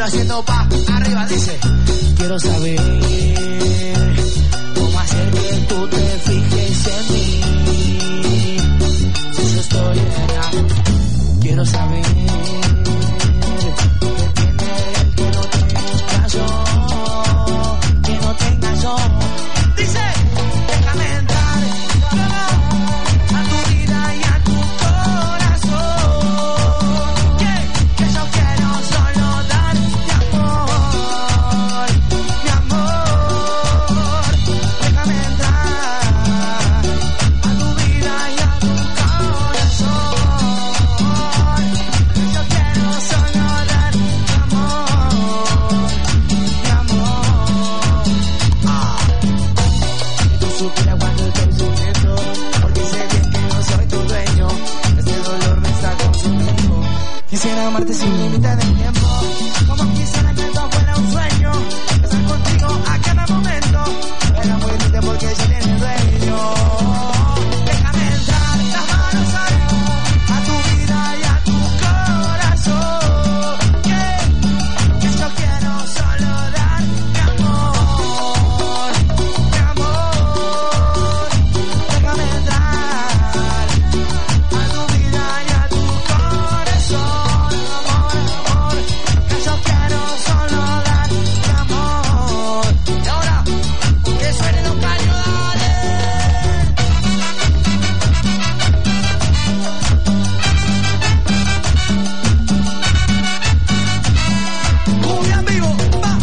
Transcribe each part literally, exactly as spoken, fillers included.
haciendo pa' arriba, dice. Quiero saber cómo hacer que tú te fijes en mí. Si yo estoy enamorado, quiero saber qué tiene él que no tenga yo, que no tenga yo. Dice, déjame entrar a tu vida y a tu corazón, que, que yo quiero solo dar mi amor, mi amor. Déjame entrar a tu vida y a tu corazón, que yo quiero solo dar mi amor, mi amor. Ah. Si tú supieras cuando estoy sufriendo, porque sé bien que no soy tu dueño, este dolor me está consumiendo. Quisiera amarte sin límite de tiempo, como quisiera que esto fuera un sueño, estar contigo a cada momento, pero muy triste porque ya tienes dueño. Déjame entrar las manos ahí a tu vida y a tu corazón, que, que yo quiero solo dar mi amor, mi amor. Déjame entrar a tu vida y a tu corazón, amor, amor, que yo quiero solo dar mi amor. Y ahora, que suene los caños, dale. Cumbia en vivo, va.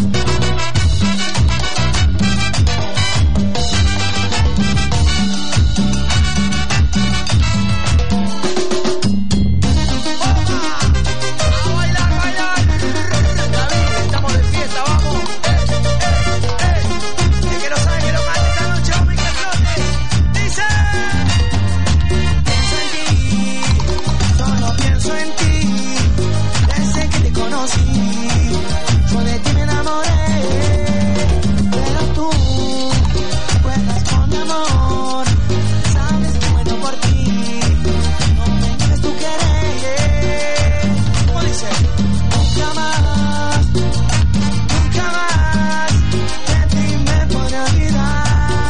A bailar, bailar. David, estamos de fiesta, vamos. Eh, eh, eh. El que no sabe que lo cante esta noche, vamos y que flote. Dice, pienso en ti, solo pienso en ti. Desde que te conocí, yo de ti me enamoré. Pero tú juegas con mi amor, sabes que muero por ti. No me niegues tu querer. ¿Cómo dice? Nunca más, nunca más de ti me podré olvidar.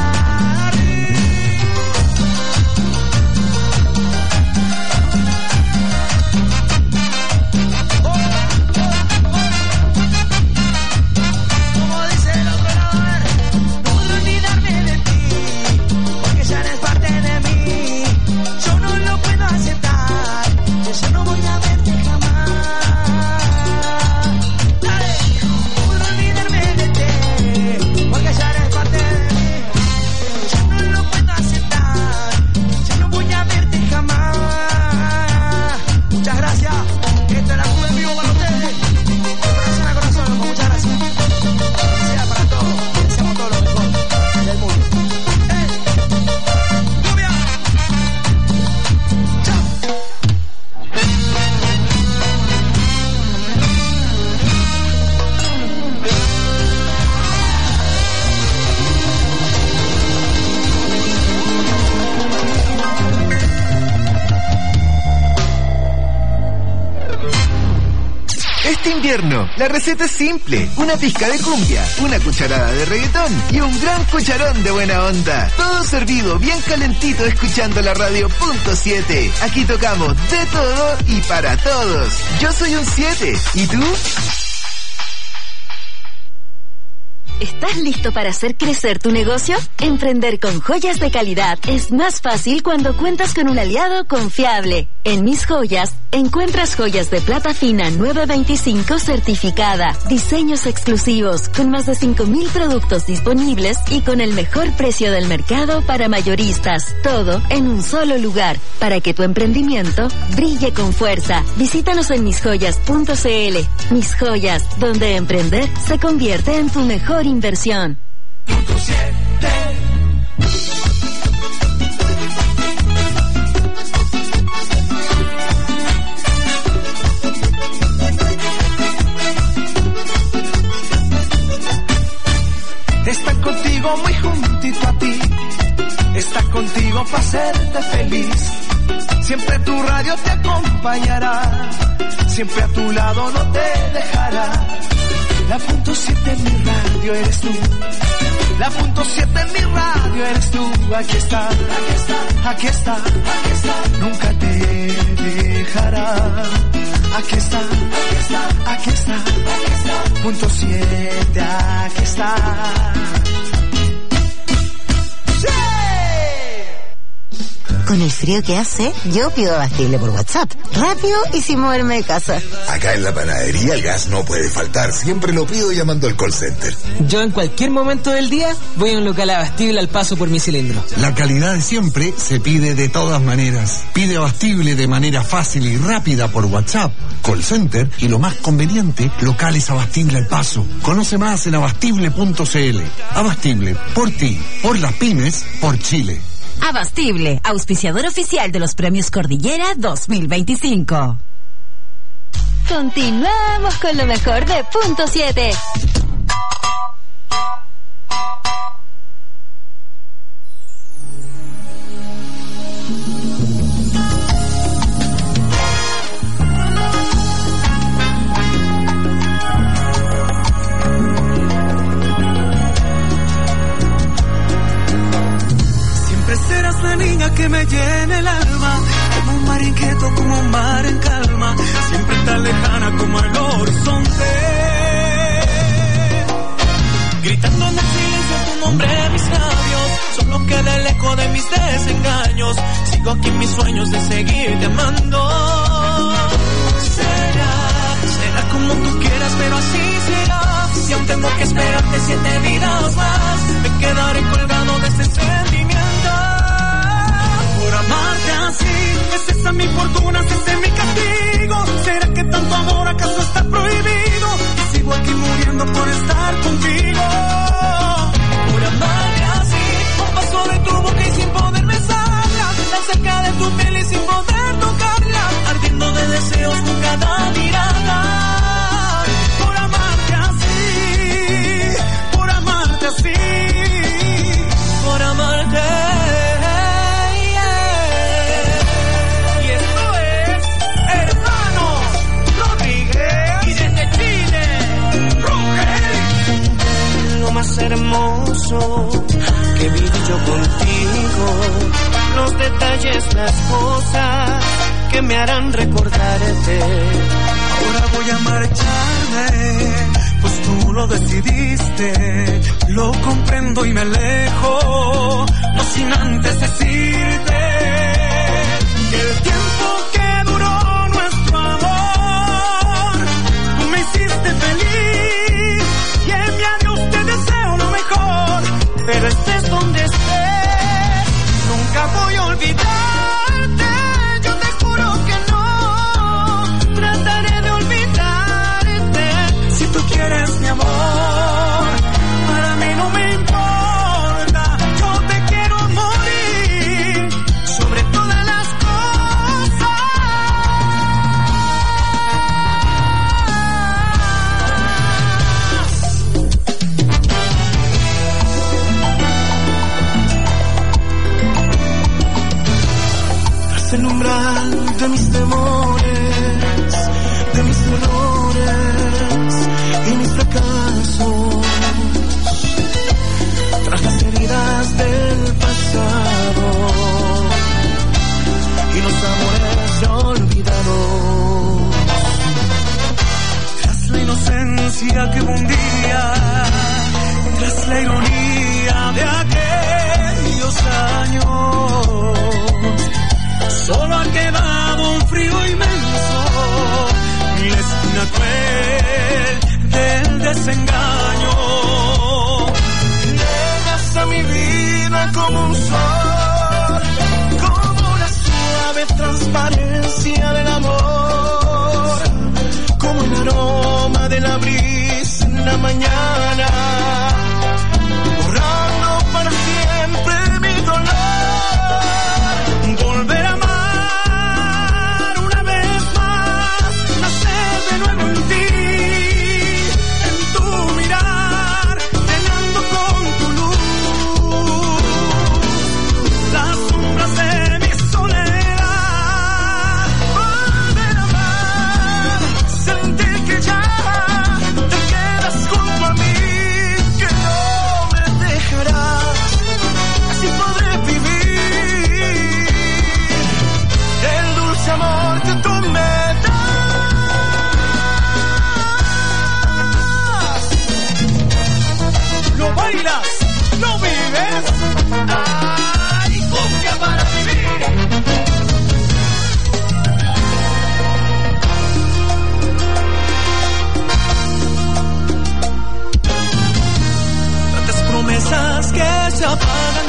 Como dice el otro lado, a ver, no puedo olvidarme de ti, porque ya eres parte de mí. Yo no lo puedo aceptar, que yo no voy a verte jamás. Dale, no puedo olvidarme de ti, porque ya eres parte de mí. Yo no lo puedo aceptar, yo no voy a verte jamás. Muchas gracias, esto es la Cumbia en vivo para ustedes. De corazón a corazón, loco, muchas gracias. Que sea para todos, que deseamos todo lo mejor del mundo. ¡Eh! ¡Cumbia! ¡Chao! Este invierno, la receta es simple. Una pizca de cumbia, una cucharada de reggaetón y un gran cucharón de buena onda. Todo servido bien calentito escuchando la radio punto siete. Aquí tocamos de todo y para todos. Yo soy un siete. ¿Y tú? ¿Estás listo para hacer crecer tu negocio? Emprender con joyas de calidad es más fácil cuando cuentas con un aliado confiable. En Mis Joyas encuentras joyas de plata fina nueve veinticinco certificada, diseños exclusivos con más de cinco mil productos disponibles y con el mejor precio del mercado para mayoristas. Todo en un solo lugar para que tu emprendimiento brille con fuerza. Visítanos en mis joyas punto c l. Mis Joyas, donde emprender se convierte en tu mejor inversión. Están contigo muy juntito a ti, está contigo para hacerte feliz. Siempre tu radio te acompañará, siempre a tu lado no te dejará. La punto siete en mi radio eres tú. La punto siete en mi radio eres tú. Aquí está, aquí está, aquí está, aquí está. Nunca te dejará. Aquí está, aquí está, aquí está, aquí está. Punto siete, aquí está. Con el frío que hace, yo pido Abastible por WhatsApp. Rápido y sin moverme de casa. Acá en la panadería el gas no puede faltar. Siempre lo pido llamando al call center. Yo en cualquier momento del día voy a un local Abastible al paso por mi cilindro. La calidad de siempre se pide de todas maneras. Pide Abastible de manera fácil y rápida por WhatsApp, call center y lo más conveniente, locales Abastible al paso. Conoce más en abastible punto c l. Abastible, por ti, por las pymes, por Chile. Abastible, auspiciador oficial de los Premios Cordillera dos mil veinticinco. Continuamos con lo mejor de Punto siete. La niña que me llena el alma, como un mar inquieto, como un mar en calma, siempre tan lejana como el horizonte. Gritando en el silencio tu nombre en mis labios, solo queda el eco de mis desengaños. Sigo aquí en mis sueños de seguirte amando. Será, será como tú quieras, pero así será. Y aún tengo que esperarte siete vidas más, me quedaré colgado de este sentimiento. Por amarte así, es esa mi fortuna, es ese mi castigo. ¿Será que tanto amor acaso está prohibido? Y sigo aquí muriendo por estar contigo. Por amarte así, un paso de tu boca y sin poder besarla, tan cerca de tu piel y sin poder tocarla, ardiendo de deseos con cada mirada. Por amarte así, por amarte así, por amarte. Más hermoso que viví yo contigo, los detalles, las cosas que me harán recordarte. Ahora voy a marcharme, pues tú lo decidiste, lo comprendo y me alejo, no sin antes decirte que el tiempo que duró nuestro amor, tú me hiciste feliz y en mi adiós te deseo lo mejor, pero estés donde estés, nunca voy a olvidarte, yo te juro que no, trataré de olvidarte, si tú quieres mi amor, para mí no me importa, yo te quiero morir, sobre todas las cosas. El umbral de mis temores, de mis errores y mis fracasos, tras las heridas del pasado y los amores ya olvidados, tras la inocencia que hubo un día, tras la ironía de aquellos años, solo ha quedado un frío inmenso y la esquina cruel del desengaño. Llegas a mi vida como un sol, como la suave transparencia del amor, como el aroma de la brisa en la mañana, borrando para siempre mi dolor. Volver a amar una vez más, nacer de nuevo en ti, en tu mirar, llenando con tu luz las sombras de mi soledad. Volver a amar, sentir que ya te quedas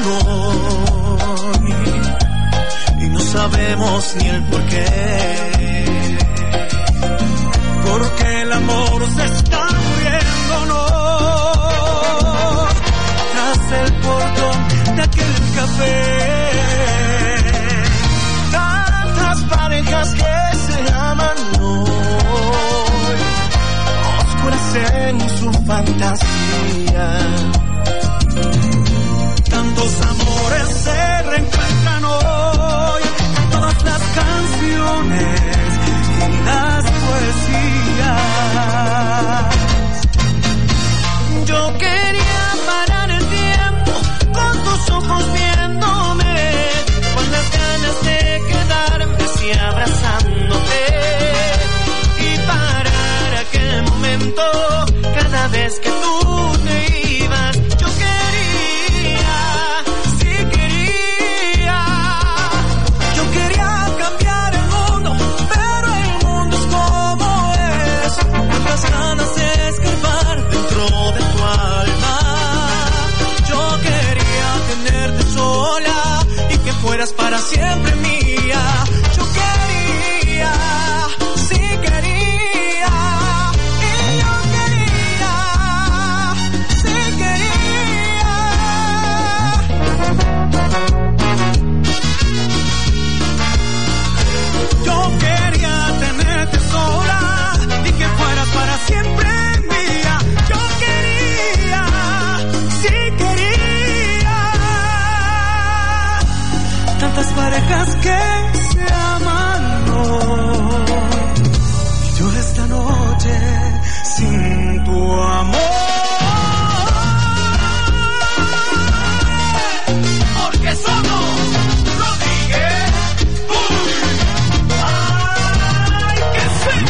hoy y no sabemos ni el porqué, porque el amor se está muriéndonos tras el portón de aquel café. Tantas parejas que se aman hoy, oscuras en su fantasía. Tantos amores se reencuentran hoy, todas las canciones y las poesías. Yo quería parar el tiempo con tus ojos viéndome, con las ganas de quedarme así abrazándote y parar aquel momento cada vez que tú te ibas. Yo quería, sí quería, yo quería cambiar el mundo, pero el mundo es como es. Tantas ganas de escapar dentro de tu alma. Yo quería tenerte sola y que fueras para siempre mía. Yo quería, sí quería, y yo quería, sí quería. Yo quería tenerte sola y que fueras para siempre mía. Yo quería, sí quería. Tantas parejas que se aman hoy y yo esta noche sin tu amor. Porque somos Rodríguez. Uy. Ay, qué sí.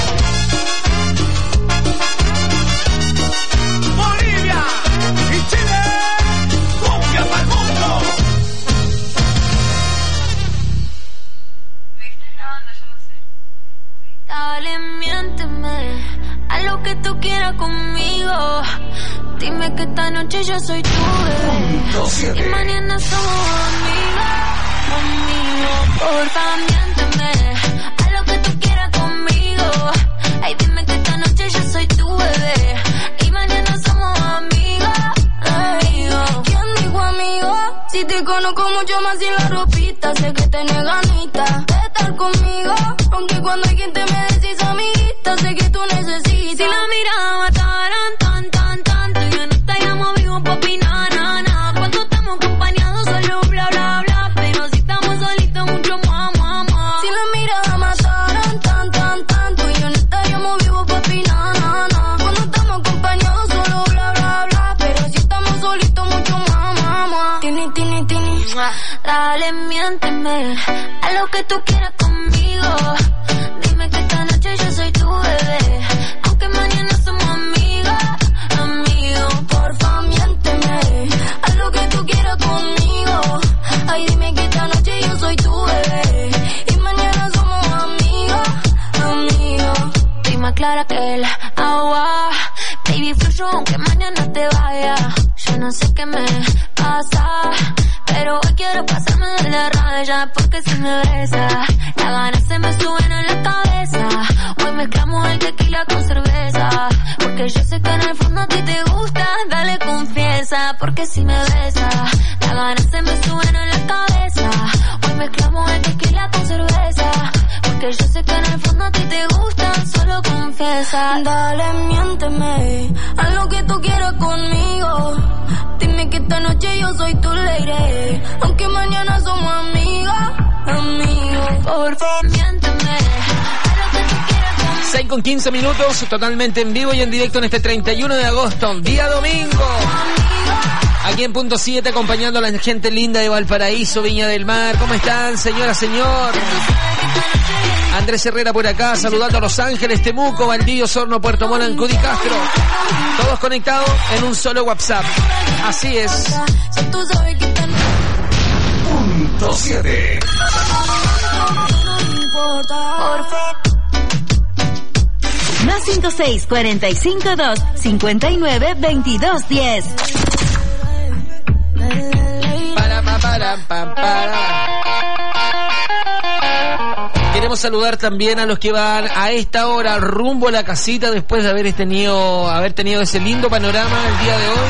Bolivia y Chile, cumbia para el mundo. Dale, miénteme, haz lo que tú quieras conmigo. Dime que esta noche yo soy tu bebé y mañana somos amigos, amigos. Porfa, miénteme, haz lo que tú quieras conmigo. Ay, dime que esta noche yo soy tu bebé y mañana somos amigos, amigos. ¿Quién dijo amigo? Si te conozco mucho más sin la ropita, sé que tenés ganitas de estar conmigo, aunque cuando hay quien te me decís amiguita, sé que tú necesitas. Si la mirada mataran tan, tan, tanto, yo no estaríamos vivos pa' opinar, na, na. Cuando estamos acompañados solo bla, bla, bla, pero si estamos solitos mucho más, más, más. Si la mirada mataran tan, tan, tanto, yo no estaríamos vivos pa' opinar, na, na. Cuando estamos acompañados solo bla, bla, bla, pero si estamos solitos mucho más, más, más. Tini, tini, tini, dale, miénteme, haz lo que tú quieras conmigo. Dime que esta noche yo soy tu bebé, aunque mañana somos amigos, amigos. Porfa, miénteme, haz lo que tú quieras conmigo. Ay, dime que esta noche yo soy tu bebé y mañana somos amigos, amigos. Estoy más clara que el agua, baby, fluyo aunque mañana te vaya. Yo no sé qué me pasa, pero hoy quiero pasarme de la raya, porque si me besa, las ganas se me suben en la cabeza. Hoy mezclamos el tequila con cerveza, porque yo sé que en el fondo a ti te gusta. Dale, confiesa, porque si me besa, las ganas se me suben en la cabeza. Hoy mezclamos el tequila con cerveza, porque yo sé que en el fondo a ti te gusta. Solo confiesa. Dale, miénteme, haz lo que tú quieras conmigo. Dime que esta noche yo soy tu lady, aunque mañana somos amigos, amigos. Por favor, miénteme, haz lo que tú quieras conmigo. seis con quince minutos, totalmente en vivo y en directo en este treinta y uno de agosto, día domingo. Aquí en Punto siete, acompañando a la gente linda de Valparaíso, Viña del Mar. ¿Cómo están, señora, señor? Andrés Herrera por acá, saludando a Los Ángeles, Temuco, Valdivia, Osorno, Puerto Montt, Ancud y Castro. Todos conectados en un solo WhatsApp. Así es. Punto siete. Más cinco seis cuarenta y cinco dos cincuenta y nueve veintidós diez. Pam, pam, para. Queremos saludar también a los que van a esta hora rumbo a la casita después de haber tenido, haber tenido ese lindo panorama el día de hoy.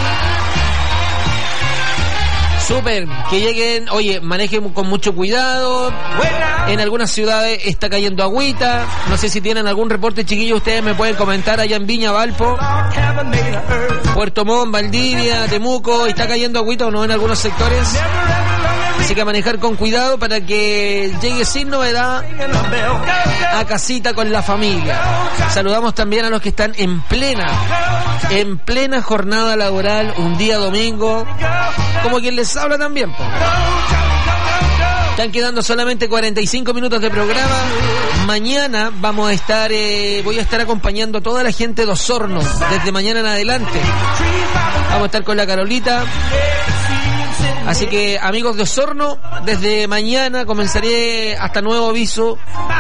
Súper, que lleguen, oye, manejen con mucho cuidado. En algunas ciudades está cayendo agüita. No sé si tienen algún reporte, chiquillos, ustedes me pueden comentar allá en Viña, Valpo, Puerto Montt, Valdivia, Temuco, ¿está cayendo agüita o no en algunos sectores? Así que a manejar con cuidado para que llegue sin novedad a casita con la familia. Saludamos también a los que están en plena, en plena jornada laboral, un día domingo, como quien les habla también, po. Están quedando solamente cuarenta y cinco minutos de programa. Mañana vamos a estar, eh, voy a estar acompañando a toda la gente de Osorno, desde mañana en adelante. Vamos a estar con la Carolita. Así que, amigos de Osorno, desde mañana comenzaré hasta nuevo aviso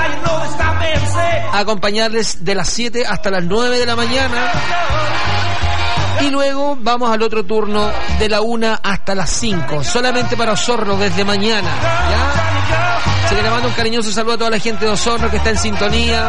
a acompañarles de las siete hasta las nueve de la mañana. Y luego vamos al otro turno de la una hasta las cinco, solamente para Osorno desde mañana, ¿ya? Así que le mando un cariñoso saludo a toda la gente de Osorno que está en sintonía.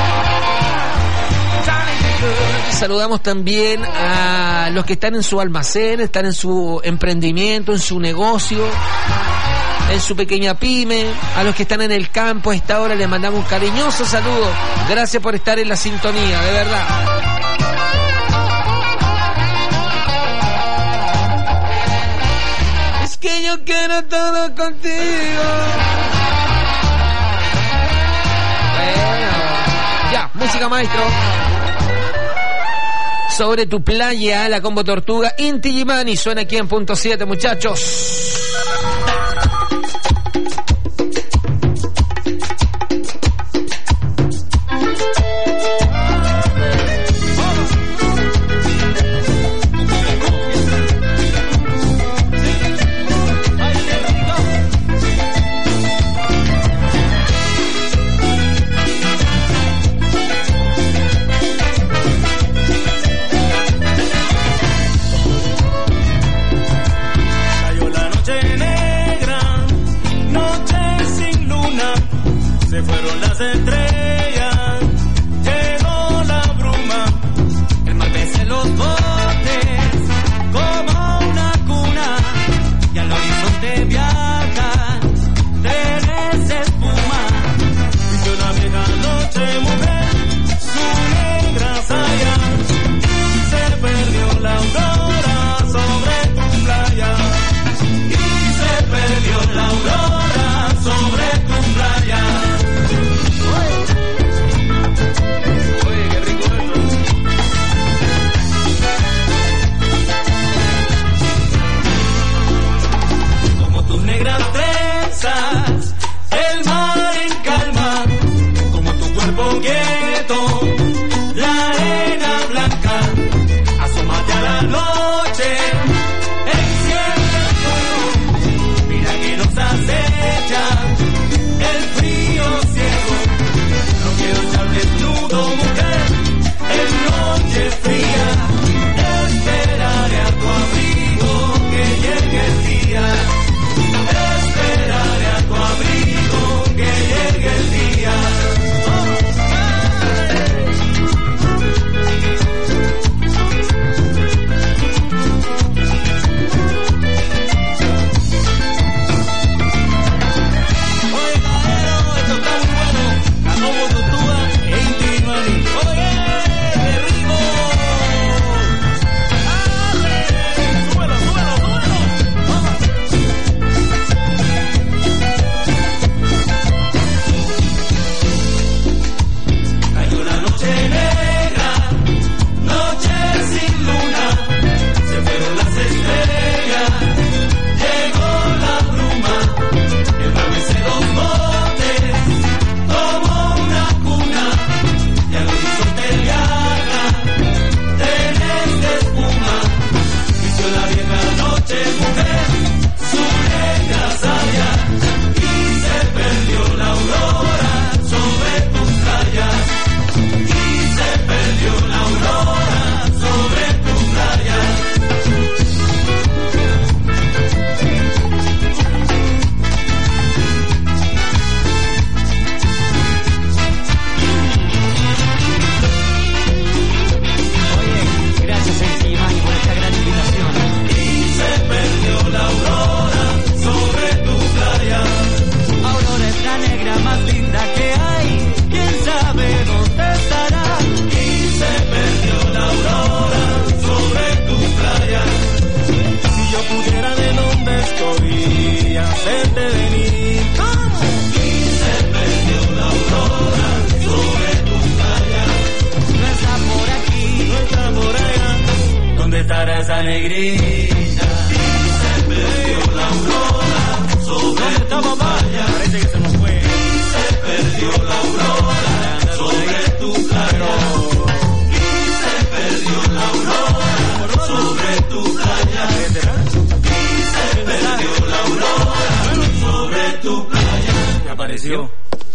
Saludamos también a los que están en su almacén, están en su emprendimiento, en su negocio, en su pequeña pyme, a los que están en el campo a esta hora les mandamos un cariñoso saludo. Gracias por estar en la sintonía, de verdad. Es que yo quiero todo contigo. Bueno, ya, música, maestro. Sobre tu playa, la Combo Tortuga, Inti Gimani, suena aquí en punto siete, muchachos. La aurora sobre tu playa. negrita. Se perdió la aurora sobre tu playa. Parece que se nos fue. Se perdió la aurora sobre tu playa. Y se perdió la aurora sobre tu playa. Y se perdió la aurora sobre tu playa. ¿Qué apareció?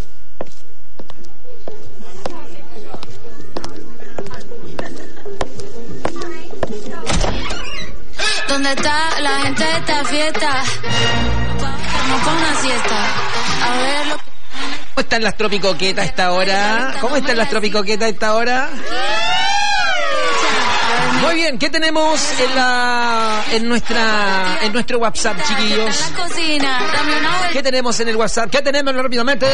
¿Dónde está la gente de esta fiesta? Vamos con una siesta. A ver lo que... ¿Cómo están las tropicoquetas a esta hora? ¿Cómo están las tropicoquetas a esta hora? Muy bien, ¿qué tenemos en la en nuestra en nuestro WhatsApp, chiquillos? ¿Qué tenemos en el WhatsApp? ¿Qué tenemos rápidamente?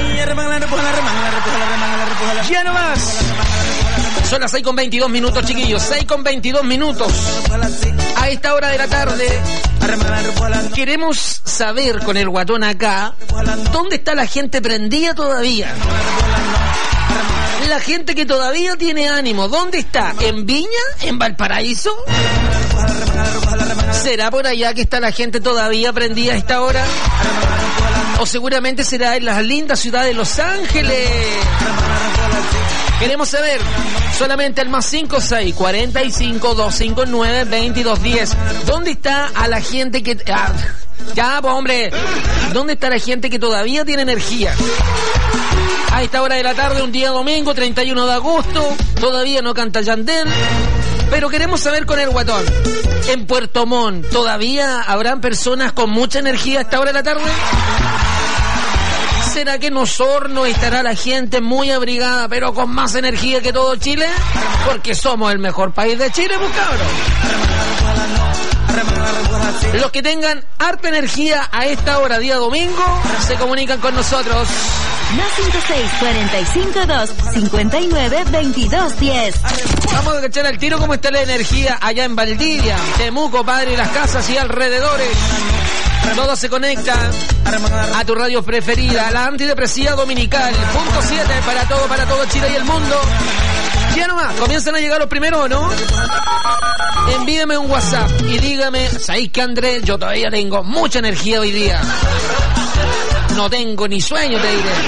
Ya nomás. Son las seis con veintidós minutos, chiquillos. seis con veintidós minutos. A esta hora de la tarde queremos saber con el guatón acá dónde está la gente prendida todavía. La gente que todavía tiene ánimo, ¿dónde está? ¿En Viña? ¿En Valparaíso? ¿Será por allá que está la gente todavía prendida a esta hora? ¿O seguramente será en las lindas ciudades de Los Ángeles? Queremos saber, solamente el más cinco seis cuarenta y cinco doscientos cincuenta y nueve veintidós diez. ¿Dónde está a la gente que... Ah, ya, pues hombre, ¿dónde está la gente que todavía tiene energía? A esta hora de la tarde, un día domingo, treinta y uno de agosto, todavía no canta Yandel, pero queremos saber con el guatón, en Puerto Montt, ¿todavía habrán personas con mucha energía a esta hora de la tarde? ¿Será que en Osorno estará la gente muy abrigada, pero con más energía que todo Chile? Porque somos el mejor país de Chile, pues cabrón. Los que tengan harta energía a esta hora, día domingo, se comunican con nosotros. Más cinco seis cuarenta y cinco dos cincuenta y nueve veintidós diez. Vamos a cachar al tiro cómo está la energía allá en Valdivia, Temuco, Padre Las Casas y alrededores. Todo se conecta a tu radio preferida, la antidepresiva dominical. Punto siete para todo, para todo Chile y el mundo. Ya nomás, comienzan a llegar los primeros, ¿o no? Envíeme un WhatsApp y dígame, ¿sabéis que Andrés? Yo todavía tengo mucha energía hoy día. No tengo ni sueño, te diré.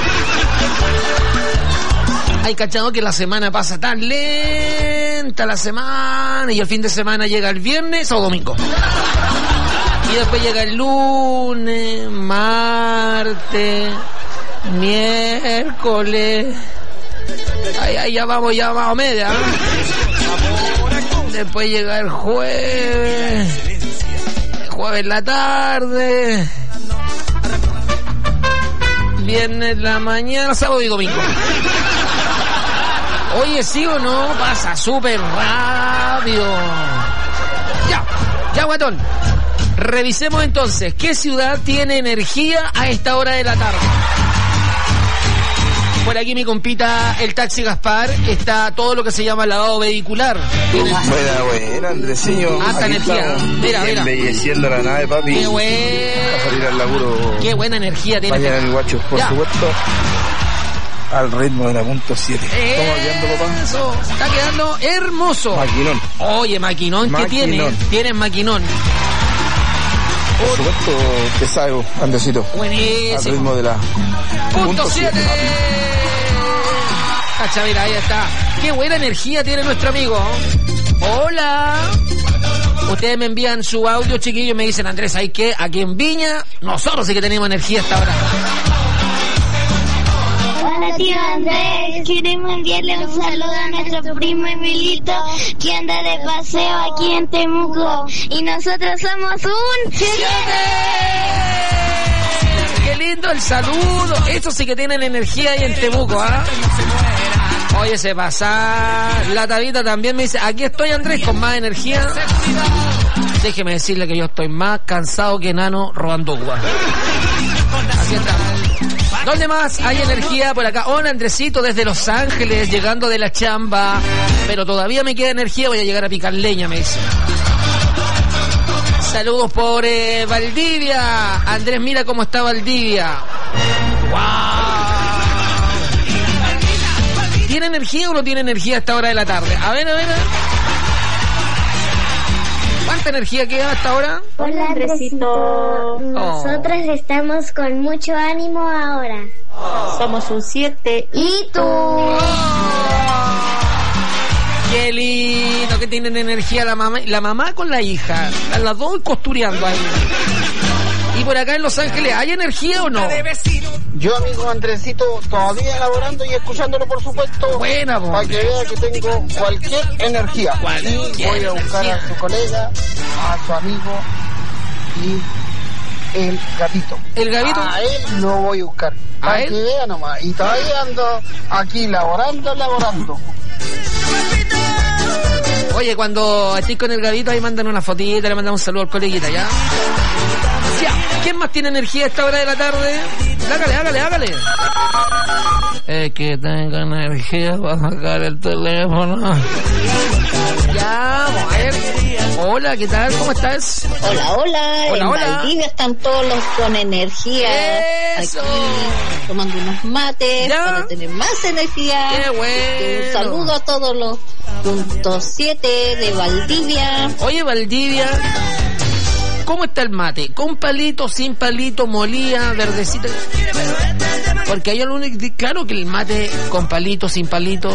Hay cachado que la semana pasa tan lenta la semana y el fin de semana llega el viernes o domingo. Y después llega el lunes, martes, miércoles. Ahí, ahí ya vamos, ya vamos a media. Después llega el jueves. El jueves en la tarde. Viernes en la mañana, sábado y domingo. Oye, ¿sí o no? Pasa súper rápido. Ya, ya, guatón. Revisemos entonces, ¿qué ciudad tiene energía a esta hora de la tarde? Por aquí mi compita, el Taxi Gaspar, está todo lo que se llama lavado vehicular. Buena, buena, Andresillo. Alta energía. Mira, mira. Embelleciendo la nave, papi. Qué buena. Para salir al laburo. Qué buena energía tiene. Vayan al guacho, por ya. supuesto. Al ritmo de la punto siete. ¿Cómo quedando, papá? Eso, está quedando hermoso. Maquinón. Oye, maquinón, ¿qué tiene? Tienes maquinón. Por supuesto, te salgo, Andresito. Buenísimo. Al ritmo de la punto siete. Cacha, mira, ahí está. Qué buena energía tiene nuestro amigo. Hola. Ustedes me envían su audio, chiquillos, y me dicen, Andrés, ¿hay qué? Aquí en Viña, nosotros sí que tenemos energía hasta ahora. Hola, tío Andrés. Queremos enviarle un saludo a nuestro primo Emilito, que anda de paseo aquí en Temuco. Y nosotros somos un siete. ¡Qué lindo el saludo! Estos sí que tienen energía ahí en Temuco, ¿ah? ¿eh? Oye, se pasa. La Tabita también me dice, aquí estoy, Andrés, con más energía. Déjeme decirle que yo estoy más cansado que enano robando agua. Así estamos. ¿Dónde más hay energía? Por acá. Hola, Andresito, desde Los Ángeles, llegando de la chamba. Pero todavía me queda energía, voy a llegar a picar leña, me dice. Saludos por eh, Valdivia. Andrés, mira cómo está Valdivia. ¡Wow! ¿Tiene energía o no tiene energía a esta hora de la tarde? A ver, a ver. ¿Cuánta energía queda hasta ahora? Hola, Andresito. Nosotras oh. estamos con mucho ánimo ahora. Oh. Somos un siete. ¿Y tú? Oh. Qué lindo que tienen energía la mamá, la mamá con la hija. A las dos costureando ahí. ¿Y por acá en Los Ángeles hay energía o no? Yo, amigo Andresito, todavía elaborando y escuchándolo, por supuesto. Buena, para que vea que tengo cualquier energía. Cualquier y voy a buscar energía. A su colega, a su amigo y el gatito. ¿El gatito? A él lo voy a buscar. Para que vea nomás. Y todavía ando aquí laborando, laborando. Oye, cuando estés con el gatito, ahí mandan una fotita, le mandamos un saludo al coleguita, ¿ya? Ya. ¿Quién más tiene energía a esta hora de la tarde? Hágale, hágale, hágale. Es que tenga energía para sacar el teléfono. Ya, vamos a ver. Hola, ¿qué tal? ¿Cómo estás? Hola, hola. Hola, en hola. Valdivia están todos los con energía. Eso. Aquí tomando unos mates ¿Ya? Para tener más energía. Qué bueno. Un saludo a todos los punto siete de Valdivia. Oye, Valdivia, ¿cómo está el mate? ¿Con palito, sin palito, molía, verdecita? Porque hay algún... Claro que el mate con palito, sin palito.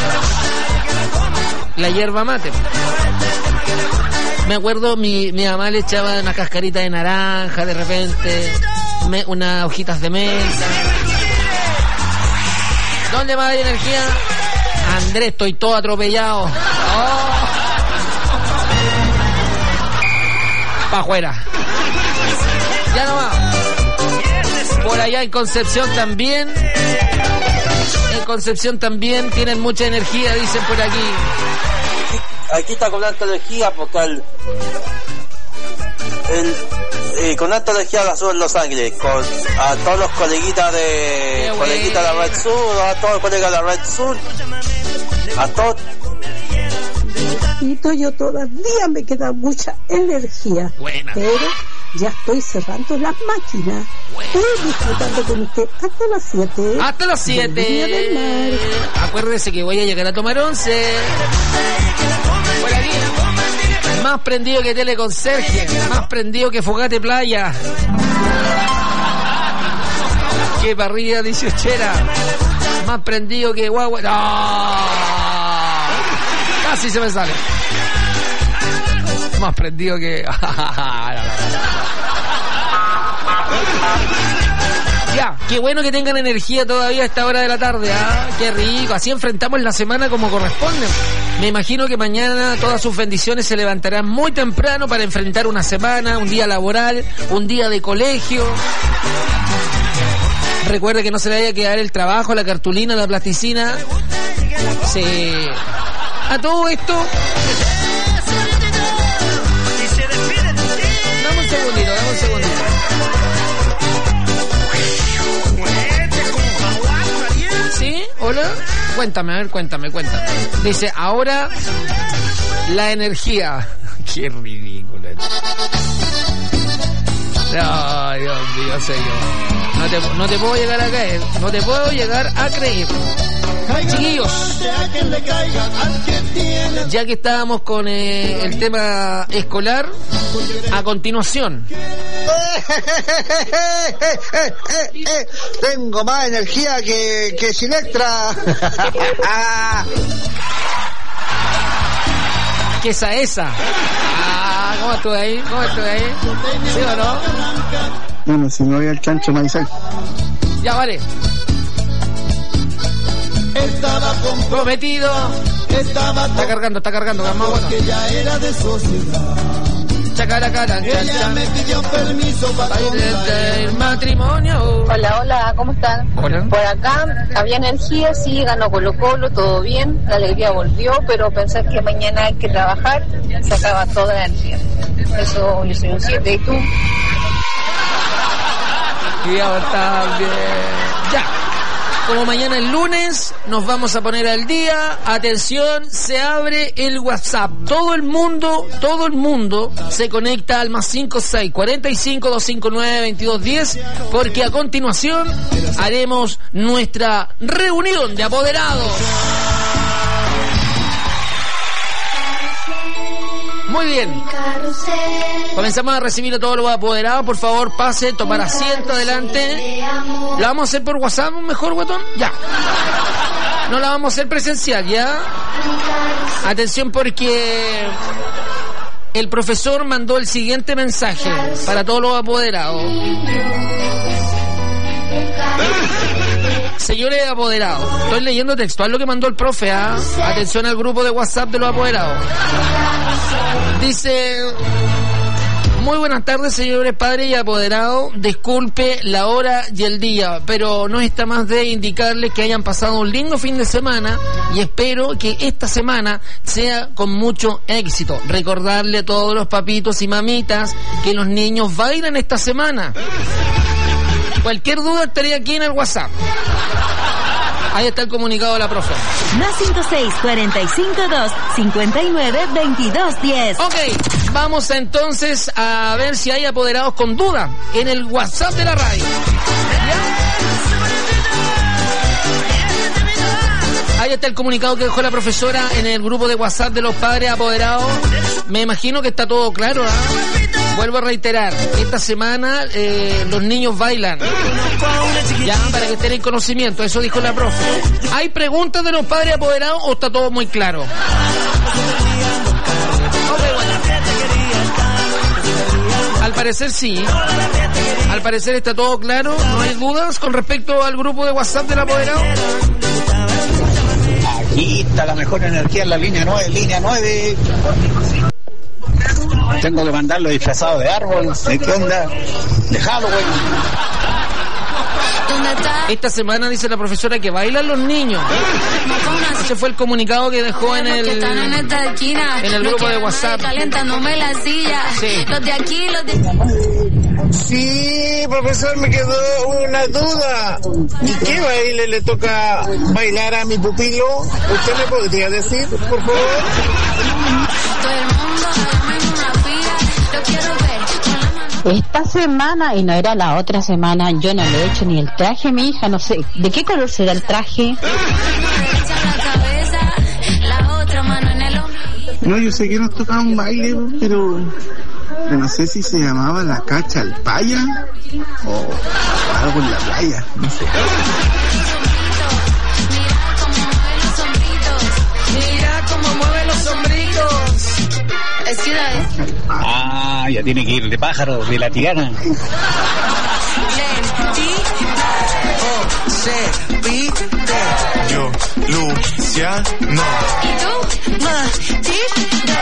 La hierba mate. Me acuerdo, mi, mi mamá le echaba una cascarita de naranja de repente, me, unas hojitas de menta. ¿Dónde más hay energía? Andrés, estoy todo atropellado. Oh. Pa' afuera. Ya no va. Por allá en Concepción también. En Concepción también tienen mucha energía, dicen por aquí. Aquí está con alta energía porque el, el eh, con alta energía la suben Los Ángeles, con a todos los coleguitas de coleguitas de la Red Sur, a todos los colegas de la Red Sur, a todos. Yo todavía me queda mucha energía, Buena. Pero ya estoy cerrando las máquinas. Estoy disfrutando con usted hasta las siete. Hasta las siete. Acuérdese que voy a llegar a tomar once. Por aquí. Más prendido que teleconserje. Más prendido que fogate playa. Que parrilla dieciochera. Más prendido que guagua. ¡No! Casi se me sale. Más prendido que... Ya, qué bueno que tengan energía todavía a esta hora de la tarde, ¿ah? Qué rico, así enfrentamos la semana como corresponde. Me imagino que mañana todas sus bendiciones se levantarán muy temprano para enfrentar una semana, un día laboral, un día de colegio. Recuerde que no se le vaya a quedar el trabajo, la cartulina, la plasticina. Sí. A todo esto... Dame un segundito, dame un segundito. ¿Sí? ¿Hola? Cuéntame, a ver, cuéntame, cuéntame. Dice, ahora la energía. Qué ridículo. Ay, Dios mío, señor. No te, no te puedo llegar a caer. No te puedo llegar a creer. Chiquillos, ya que estábamos con eh, el tema escolar, a continuación. Tengo más energía que, que Sinestra. ¿Qué esa esa? Ah, ¿cómo estuve ahí? ¿Cómo estuve ahí? ¿Sí o no? Bueno, si no voy al chancho Maizal. Ya, vale. Estaba comprometido. Estaba está cargando, está cargando, calma, bueno. Que ya era de sociedad. Chacaracara, ella me pidió permiso para el matrimonio. Hola, hola, ¿cómo están? Hola. Por acá había energía, sí, ganó Colo Colo, todo bien, la alegría volvió, pero pensar que mañana hay que trabajar, se acaba toda la energía. Eso, yo soy un siete, ¿y tú? Y ahora también. Ya. Como mañana es lunes, nos vamos a poner al día. Atención, se abre el WhatsApp. Todo el mundo, todo el mundo se conecta al más cinco seis cuarenta y cinco, doscientos cincuenta y nueve, veintidós diez, porque a continuación haremos nuestra reunión de apoderados. Muy bien. Comenzamos a recibir a todos los apoderados. Por favor, pase, tomar asiento adelante. ¿La vamos a hacer por WhatsApp mejor, guatón? Ya. No la vamos a hacer presencial, ¿ya? Atención porque el profesor mandó el siguiente mensaje para todos los apoderados. Señores apoderados, estoy leyendo textual lo que mandó el profe, ¿ah? Atención al grupo de WhatsApp de los apoderados. Dice: muy buenas tardes, señores padres y apoderados. Disculpe la hora y el día, pero no está más de indicarles que hayan pasado un lindo fin de semana y espero que esta semana sea con mucho éxito. Recordarle a todos los papitos y mamitas que los niños bailan esta semana. Cualquier duda estaría aquí en el WhatsApp. Ahí está el comunicado de la profe. Más cinco seis, cuarenta y cinco dos, cincuenta y nueve, veintidós diez. Ok, vamos entonces a ver si hay apoderados con duda en el WhatsApp de la radio. ¿Ya? Ahí está el comunicado que dejó la profesora en el grupo de WhatsApp de los padres apoderados. Me imagino que está todo claro, ¿eh? Vuelvo a reiterar, esta semana eh, los niños bailan. Ya, para que estén en conocimiento, eso dijo la profe. ¿Hay preguntas de los padres apoderados o está todo muy claro? Okay, bueno. Al parecer sí. Al parecer está todo claro. ¿No hay dudas con respecto al grupo de WhatsApp del apoderado? Aquí está la mejor energía en la línea nueve, línea nueve. Tengo que mandarlo disfrazado de árbol. ¿De qué onda? De Halloween. Esta semana dice la profesora que bailan los niños. Ese fue el comunicado que dejó en el en el grupo de WhatsApp. Calentándome la silla. Sí. Los de aquí, los de... Sí, profesor, me quedó una duda. ¿Y qué baile le toca bailar a mi pupilo? ¿Usted me podría decir, por favor? Todo el mundo, hágame una fila. Lo quiero ver con la mano. Esta semana, y no era la otra semana, yo no le he hecho ni el traje a mi hija, no sé. ¿De qué color será el traje? No, yo sé que nos tocaba un baile, pero... no sé si se llamaba la cacha al paya o algo en la playa, no sé. Mira cómo mueve los sombritos. Es ciudad. Ah, ya tiene que ir de pájaro, de la tirana. Yo, Luciano. ¿Y tú? Matilde.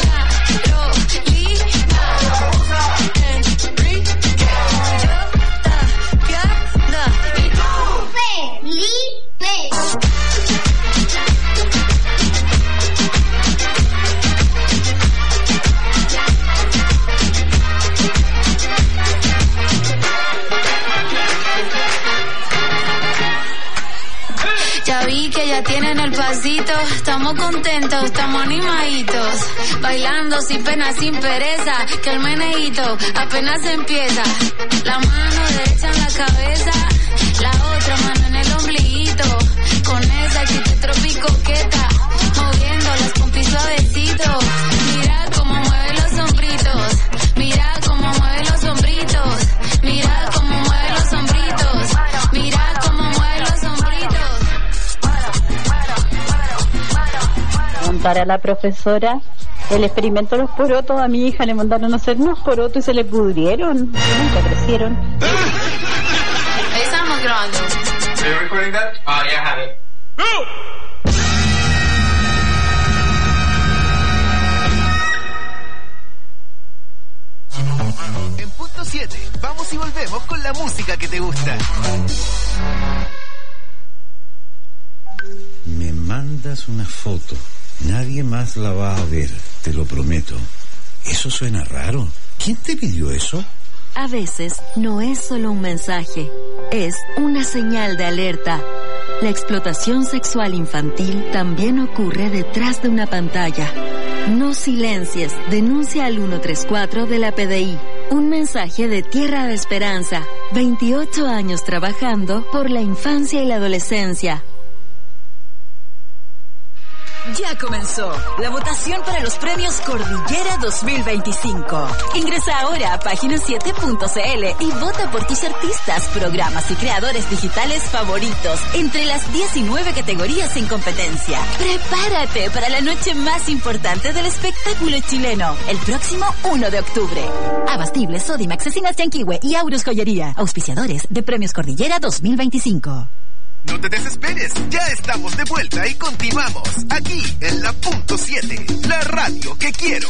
Ya vi que ya tienen el pasito, estamos contentos, estamos animaditos, bailando sin pena, sin pereza, que el meneíto apenas empieza. La mano derecha en la cabeza, la otra mano en el ombliguito, con esa actitud tropicoqueta, moviendo las pompis suavecito. Mira cómo mueve los sombritos, mira cómo mueve los sombritos, mira cómo mueve los sombritos, mira cómo mueve los sombritos. Para la profesora, el experimento de los porotos, a mi hija le mandaron a hacer unos porotos y se le pudrieron, nunca crecieron. Estamos grabando. Are you recording that? Oh, yeah, I have it. En punto siete, vamos y volvemos con la música que te gusta. Me mandas una foto. Nadie más la va a ver, te lo prometo. Eso suena raro. ¿Quién te pidió eso? A veces no es solo un mensaje, es una señal de alerta. La explotación sexual infantil también ocurre detrás de una pantalla. No silencies, denuncia al ciento treinta y cuatro de la P D I. Un mensaje de Tierra de Esperanza. veintiocho años trabajando por la infancia y la adolescencia. Ya comenzó la votación para los premios Cordillera dos mil veinticinco. Ingresa ahora a página siete punto c l y vota por tus artistas, programas y creadores digitales favoritos entre las diecinueve categorías en competencia. Prepárate para la noche más importante del espectáculo chileno, el próximo uno de octubre. Abastible, Sodimac, Cecinas Yanquihue y Aurus Joyería, auspiciadores de Premios Cordillera dos mil veinticinco. No te desesperes, ya estamos de vuelta y continuamos aquí en la punto siete, la radio que quiero.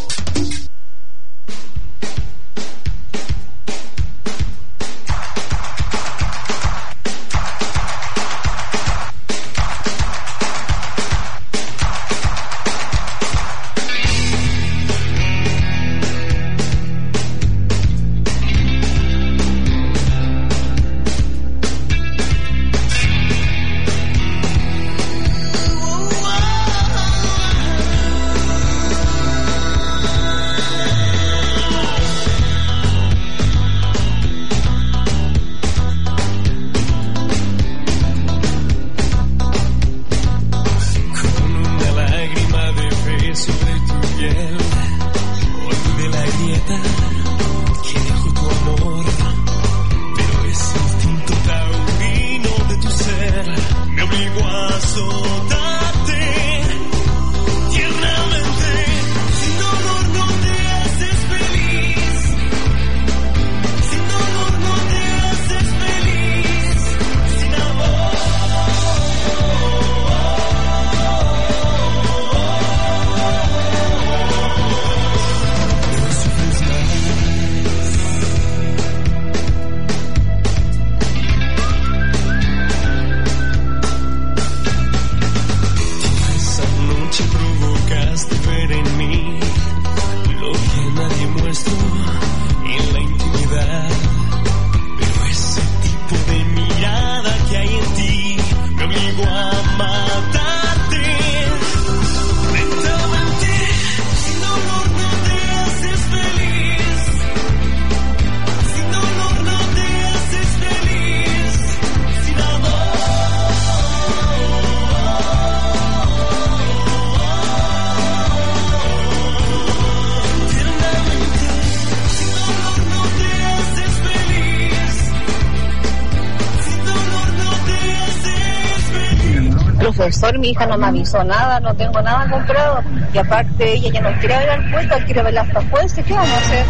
Profesor, mi hija no me avisó nada, no tengo nada comprado y aparte ella ya no quiere ver al puesto, quiere verla hasta jueves. ¿Qué vamos a hacer?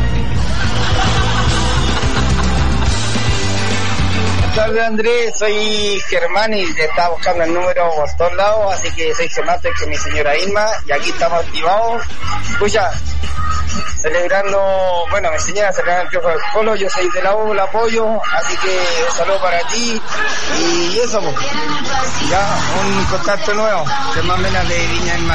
Buenas tardes, Andrés, soy Germán y te estaba buscando el número por todos lados, así que soy Germán, estoy con mi señora Irma y aquí estamos activados. Escucha, celebrando, bueno, mi señora celebrando el triunfo del Colo, yo soy de la U, la apoyo, así que un saludo para ti y eso, pues, ya, un contacto nuevo, Germán Mena de Viña del Mar.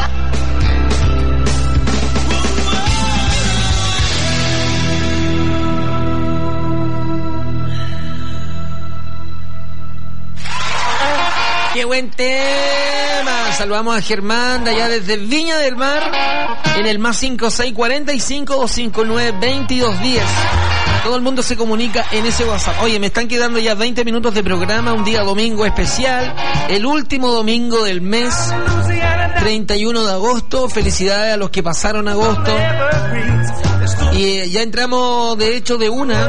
¡Qué buen tema! Saludamos a Germán de allá desde Viña del Mar en el más cinco seis cuarenta y cinco doscientos cincuenta y nueve veintidós diez. Todo el mundo se comunica en ese WhatsApp. Oye, me están quedando ya veinte minutos de programa, un día domingo especial, el último domingo del mes, treinta y uno de agosto. Felicidades a los que pasaron agosto. Y eh, ya entramos, de hecho, de una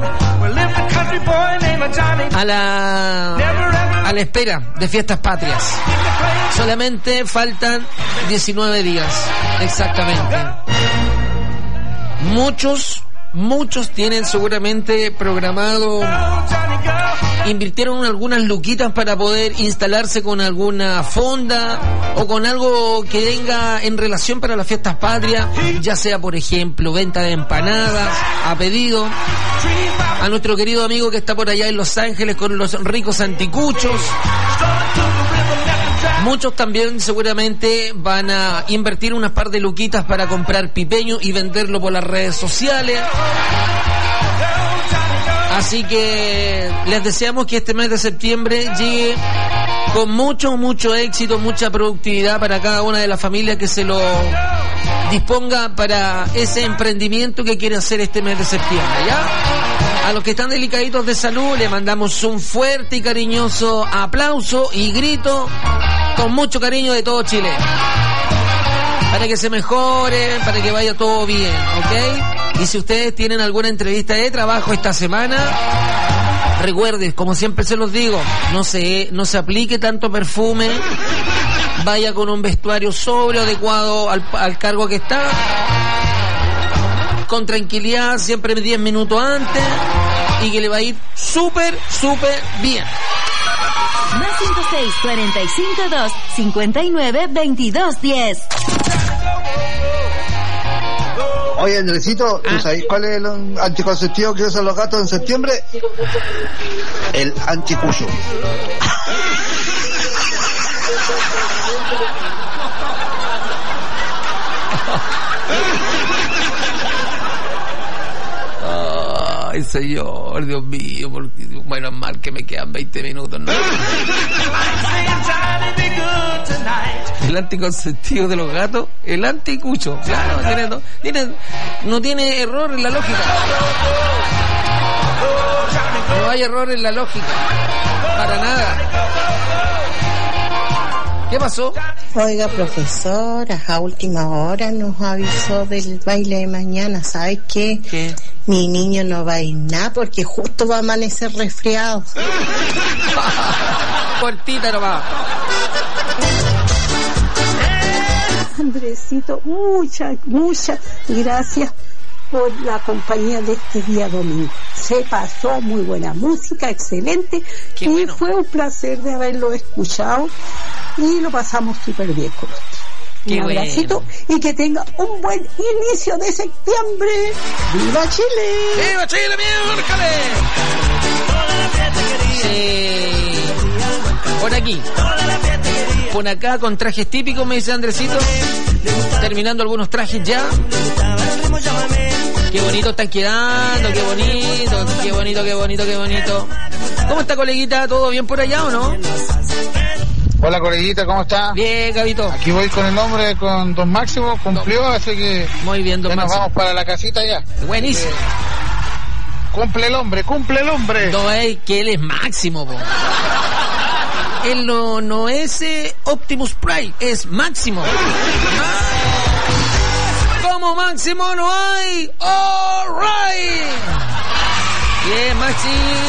a la a la espera de fiestas patrias. Solamente faltan diecinueve días, exactamente. Muchos, muchos tienen seguramente programado, invirtieron algunas luquitas para poder instalarse con alguna fonda o con algo que venga en relación para las fiestas patrias, ya sea, por ejemplo, venta de empanadas a pedido. A nuestro querido amigo que está por allá en Los Ángeles con los ricos anticuchos. Muchos también seguramente van a invertir unas par de luquitas para comprar pipeño y venderlo por las redes sociales. Así que les deseamos que este mes de septiembre llegue con mucho, mucho éxito, mucha productividad para cada una de las familias que se lo disponga para ese emprendimiento que quiere hacer este mes de septiembre, ¿ya? A los que están delicaditos de salud le mandamos un fuerte y cariñoso aplauso y grito Con mucho cariño de todo Chile. Para que se mejore, para que vaya todo bien, ¿ok? Y si ustedes tienen alguna entrevista de trabajo esta semana, recuerden, como siempre se los digo, no se, no se aplique tanto perfume, vaya con un vestuario sobrio, adecuado al, al cargo que está, con tranquilidad, siempre diez minutos antes, y que le va a ir súper, súper bien. Más cinco seis, cuarenta y cinco dos, cincuenta y nueve, veintidós diez. Oye, Andresito, ¿tú sabes cuál es el anticonceptivo que usan los gatos en septiembre? El anticucho. Ay, señor, Dios mío, porque, bueno, es mal que me quedan veinte minutos, ¿no? El anticonceptivo de los gatos, el anticucho, claro, tiene, no, tiene, no tiene error en la lógica. No hay error en la lógica, para nada. ¿Qué pasó? Oiga, profesora, a última hora nos avisó del baile de mañana. ¿Sabes qué? ¿Qué? Mi niño no va a ir nada porque justo va a amanecer resfriado. Cortita nomás. Andresito, muchas, muchas gracias por la compañía de este día domingo. Se pasó muy buena música, excelente. Qué y bueno. Fue un placer de haberlo escuchado y lo pasamos súper bien con usted. Qué un abracito bueno. y que tenga un buen inicio de septiembre. ¡Viva Chile! ¡Viva Chile, miércoles! Sí. Por aquí. Por acá con trajes típicos, me dice Andresito. Terminando algunos trajes ya. Qué bonito están quedando, qué bonito, qué bonito, qué bonito, qué bonito. ¿Cómo está, coleguita? ¿Todo bien por allá o no? Hola, coleguita, ¿cómo está? Bien, Gabito. Aquí voy con el hombre, con Don Máximo, cumplió, no. Así que muy bien, Don ya Máximo. Nos vamos para la casita ya. Buenísimo. Cumple el hombre, cumple el hombre. No es que él es Máximo, po. Él no, no es eh, Optimus Prime, es Máximo. Como Máximo no hay. All right. Bien, Maxi.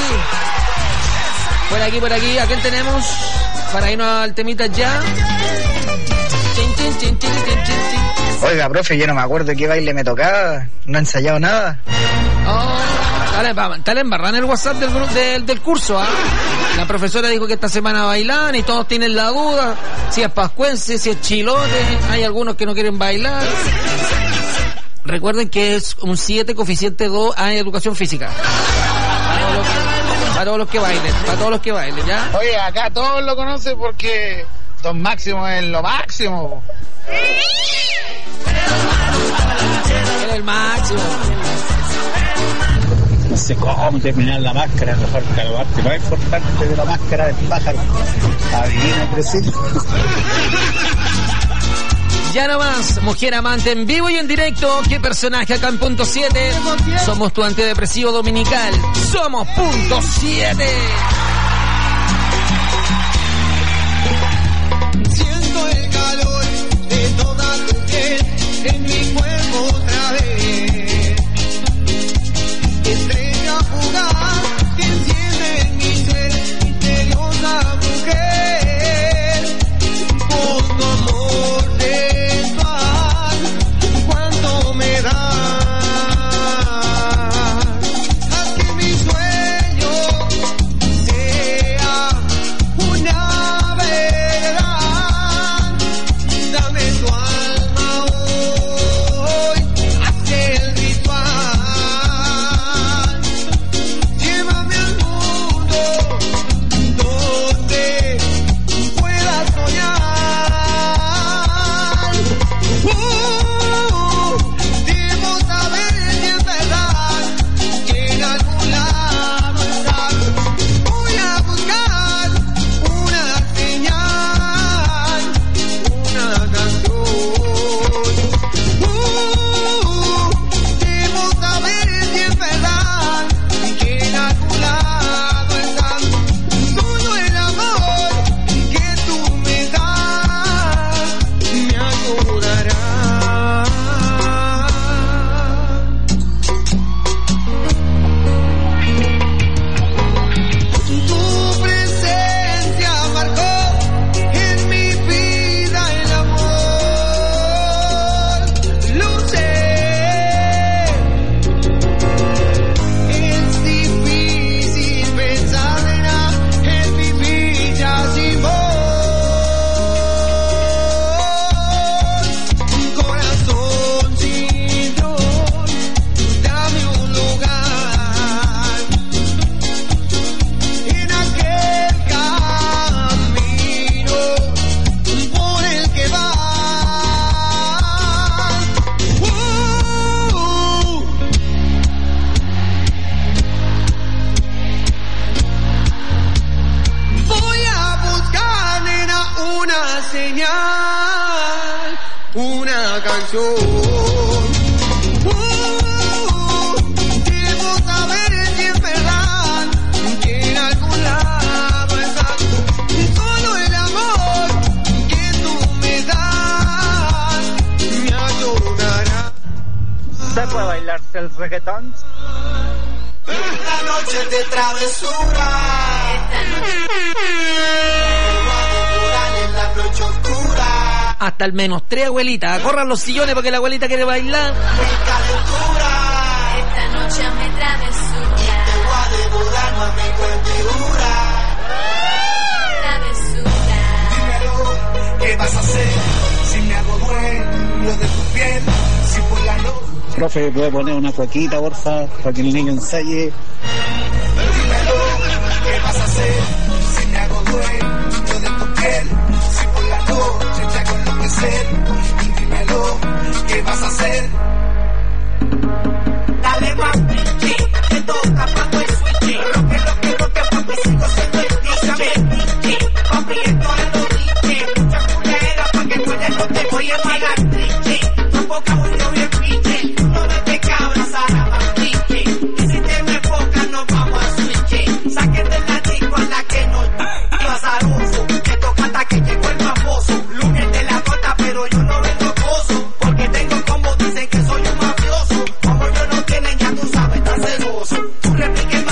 Por aquí, por aquí, ¿a quién tenemos? Para irnos al temita ya. Chin, chin, chin, chin, chin, chin. Oiga, profe, yo no me acuerdo qué baile me tocaba. No he ensayado nada. Oh, dale, dale embarrar en el WhatsApp del, del, del curso, ¿ah? ¿eh? La profesora dijo que esta semana bailan y todos tienen la duda. Si es pascuense, si es chilote. Hay algunos que no quieren bailar. Recuerden que es un siete coeficiente dos a educación física. Para todos los que bailen, para todos los que bailen, ¿ya? Oye, acá todos lo conocen porque Don Máximo es lo máximo. Él es el máximo. No sé cómo terminar la máscara, mejor que la parte más importante de la máscara del pájaro. Adivina, preciso. Ya nomás, mujer amante en vivo y en directo. ¿Qué personaje acá en Punto siete? Somos tu antidepresivo dominical. Somos Punto siete. Siento el calor de toda tu piel en mi cuerpo otra vez. Estrella fugaz que enciende en mi ser, misteriosa mujer. Por tu amor de paz, cuánto me das. Haz que mi sueño sea una verdad. Dame tu alma hoy, haz el ritual. señal, una canción. Uh, debo saber si es verdad que en algún lado estás. Solo el amor que tú me das me ayudará. ¿Se puede bailarse el reggaetón? Esta noche de travesura, esta noche en la noche oscura. Hasta el menos tres, abuelita. Corran los sillones porque la abuelita quiere bailar. Esta noche me travesura. Y te voy a devorar, mami, con figura. Travesura. Dímelo, ¿qué vas a hacer? Si me hago dueño de tu piel, si por la noche. Profe, ¿puede poner una cuequita, porfa, para que el niño ensaye? Dímelo, ¿qué vas a hacer? Si me hago dueño de tu piel, si por la noche te hago enloquecer. Y dímelo, ¿qué vas a hacer? Dale más, pinche, te toca pago el switch. Roque, roque, roque, papi, sigo siendo el D J. Pinche, papi, esto es lo diche. Mucha culera pa' que tú no te voy a pagar, triche. Tu boca uno bien pinche. Saquen de la disco a la que no azaroso, que toca hasta que llegó el famoso. Lunes de la gota, pero yo no vendo gozo, porque tengo como dicen que soy un mafioso. Como yo no tienen, ya tú sabes, tan celoso. Tú repiques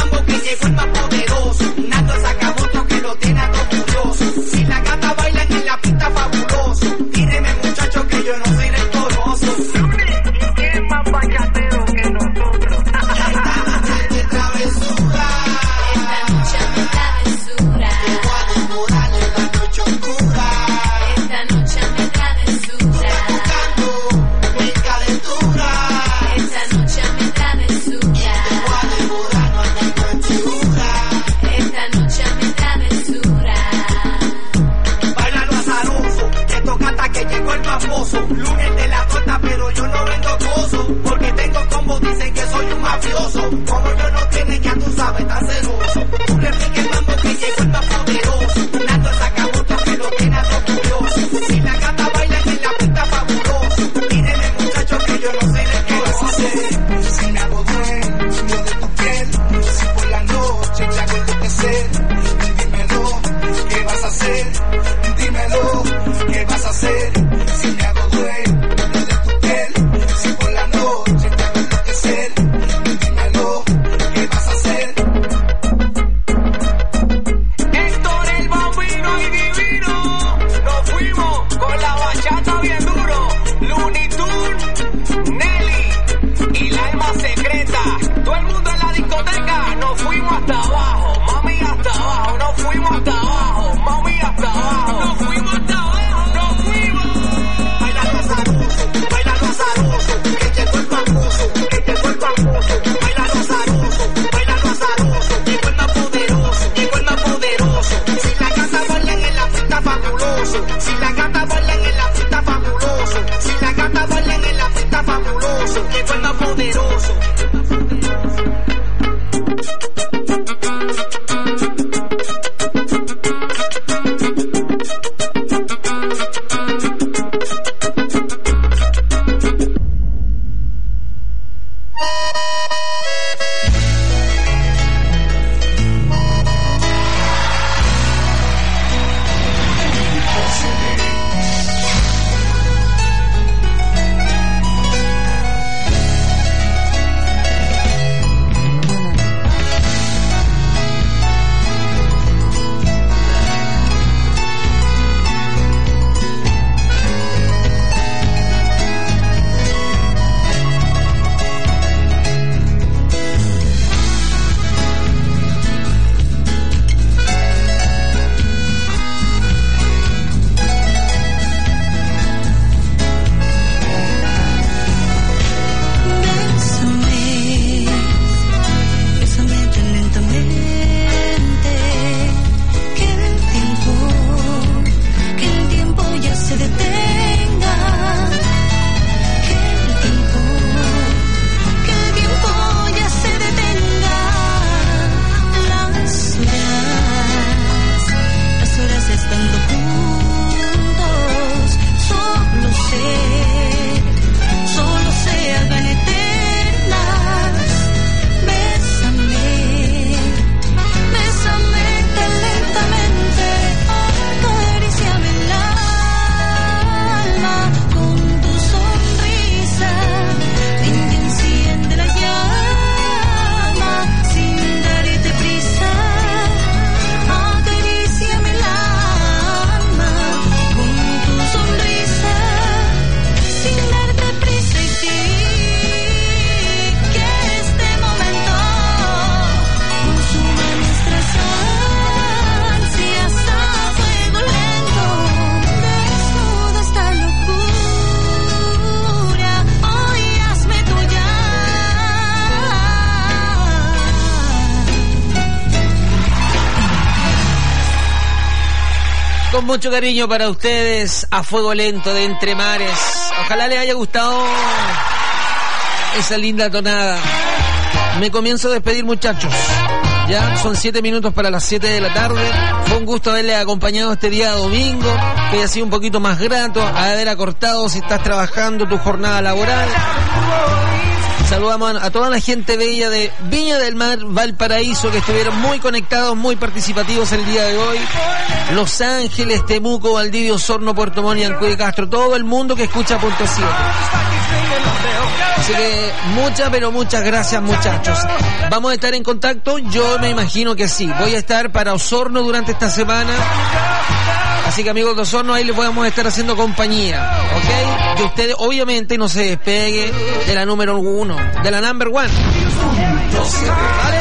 Con mucho cariño para ustedes, a fuego lento de Entre Mares. Ojalá les haya gustado esa linda tonada. Me comienzo a despedir, muchachos. Ya son siete minutos para las siete de la tarde. Fue un gusto haberles acompañado este día domingo, que haya sido un poquito más grato, haber acortado si estás trabajando tu jornada laboral. Saludamos a toda la gente bella de Viña del Mar, Valparaíso, que estuvieron muy conectados, muy participativos el día de hoy. Los Ángeles, Temuco, Valdivia, Osorno, Puerto Montt y Ancud de Castro. Todo el mundo que escucha Punto siete. Así que muchas, pero muchas gracias, muchachos. Vamos a estar en contacto, yo me imagino que sí. Voy a estar para Osorno durante esta semana. Así que, amigos de Osorno, ahí les podemos estar haciendo compañía, ¿ok? Que ustedes obviamente no se despegue de la número uno, de la number one. ¿Vale?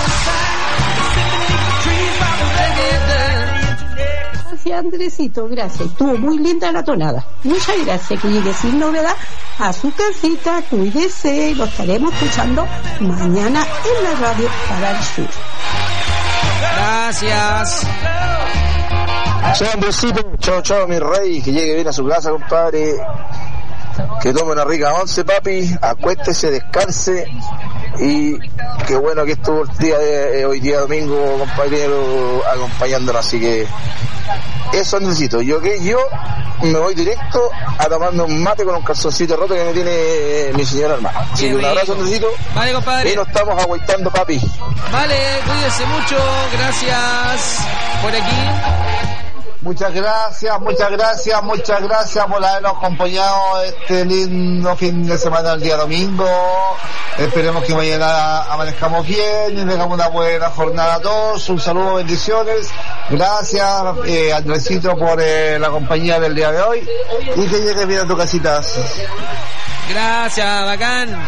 Gracias, Andresito, gracias. Estuvo muy linda la tonada. Muchas gracias. Que llegue sin novedad a su casita. Cuídese. Lo estaremos escuchando mañana en la radio para el sur. Gracias. Chao, Andresito. Chao, chao, mi rey. Que llegue bien a su casa, compadre. Que tome una rica once, papi. Acuéstese, descanse. Y qué bueno que estuvo el día de eh, hoy día domingo, compañero, acompañándonos. Así que eso, Andresito. Yo que yo me voy directo a tomarme un mate con un calzoncito roto que me tiene eh, mi señora hermana. Así que un abrazo, Andresito. Vale, compadre. Y nos estamos aguantando, papi. Vale, cuídese mucho. Gracias por aquí. Muchas gracias, muchas gracias, muchas gracias por habernos acompañado este lindo fin de semana el día domingo. Esperemos que mañana amanezcamos bien y tengamos una buena jornada a todos. Un saludo, bendiciones. Gracias, eh, Andresito, por eh, la compañía del día de hoy. Y que llegues bien a tu casita. Gracias, bacán.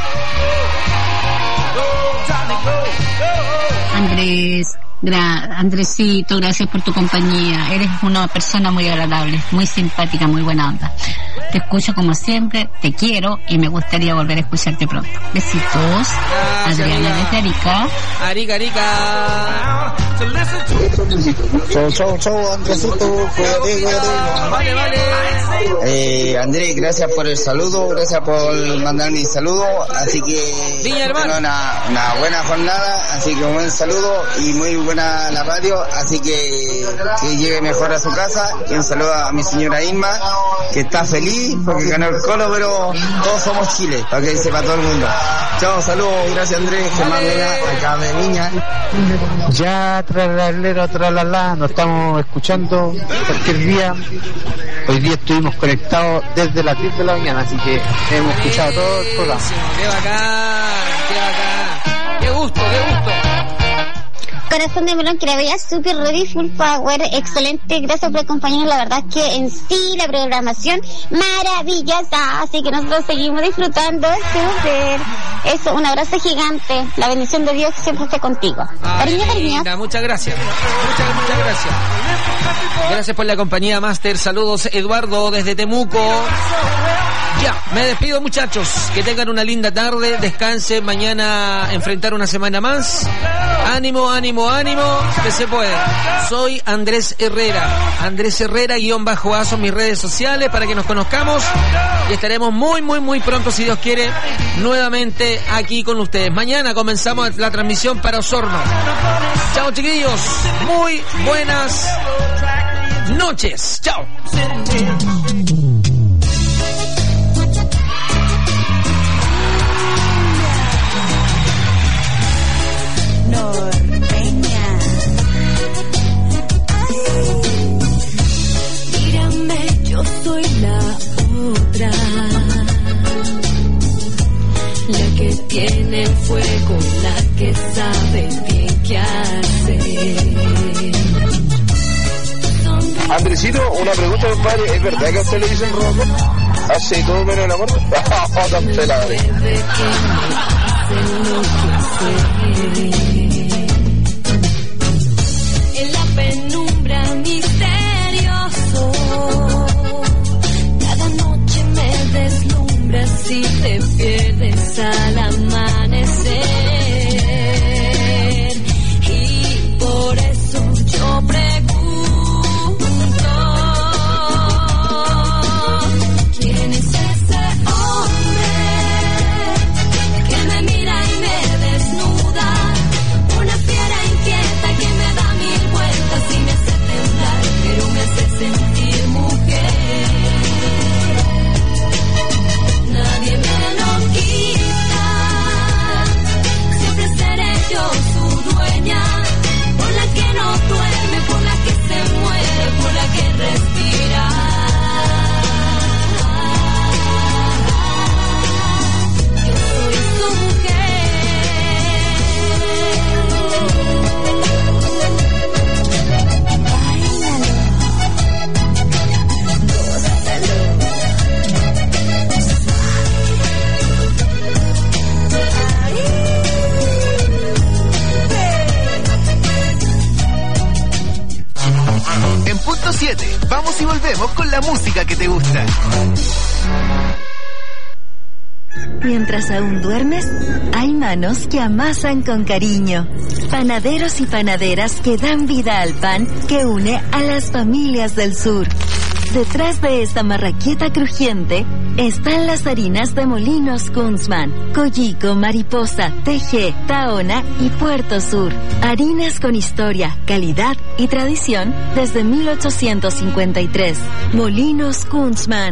Andrés, gra- Andresito, gracias por tu compañía. Eres una persona muy agradable, muy simpática, muy buena onda. Te escucho como siempre, te quiero y me gustaría volver a escucharte pronto. Besitos. Gracias, Adriana amiga. desde Arica. Arica, Arica. Chau, chau, chau, Andresito. Cuídate, cuídate. Vale, vale. Eh, Andrés, gracias por el saludo, gracias por mandar mi saludo, así que Viña, hermano. bueno, una, una buena jornada, así que un buen saludo y muy buena la radio, así que que llegue mejor a su casa y un saludo a mi señora Irma, que está feliz porque ganó el Colo, pero todos somos Chile, para que sepa todo el mundo. Chao, saludos, gracias Andrés, que más venga acá de Viña. Ya, tralalero, tralala, nos estamos escuchando cualquier día. Hoy día estuvimos conectados desde las diez de la mañana, así que hemos escuchado todo el programa. Qué bacán, qué bacán. Qué gusto, qué gusto. Corazón de melón, que la veía super ready, full power, excelente, gracias por acompañarnos. La verdad es que en sí la programación maravillosa, así que nosotros seguimos disfrutando, súper. Eso, un abrazo gigante, la bendición de Dios siempre esté contigo. Ay, Cariño, linda, cariño. muchas gracias. Muchas, muchas gracias. Gracias por la compañía, Master. Saludos, Eduardo, desde Temuco. Ya, me despido, muchachos. Que tengan una linda tarde, descansen. Mañana enfrentar una semana más. Ánimo, ánimo, ánimo, que se puede. Soy Andrés Herrera. Andrés Herrera, guión bajo A, son mis redes sociales para que nos conozcamos. Y estaremos muy, muy, muy pronto, si Dios quiere, nuevamente aquí con ustedes. Mañana comenzamos la transmisión para Osorno. Chao, chiquillos. Muy buenas noches. Chao. Norteña. Mírame, yo soy la otra, la que tiene el fuego, la que sabe bien qué hacer. Andresito, una pregunta, compadre. ¿Es verdad que a usted le dicen rojo? ¿Hace todo menos el amor? ¡Oh, tan pelado! En la penumbra misterioso, cada noche me deslumbras y te pierdes al amanecer. Y por eso yo pregunto, cien punto siete. Vamos y volvemos con la música que te gusta. Mientras aún duermes, hay manos que amasan con cariño. Panaderos y panaderas que dan vida al pan que une a las familias del sur. Detrás de esta marraqueta crujiente están las harinas de Molinos Kunzman, Collico, Mariposa, T G, Tahona y Puerto Sur. Harinas con historia, calidad y tradición desde mil ochocientos cincuenta y tres. Molinos Kunzman.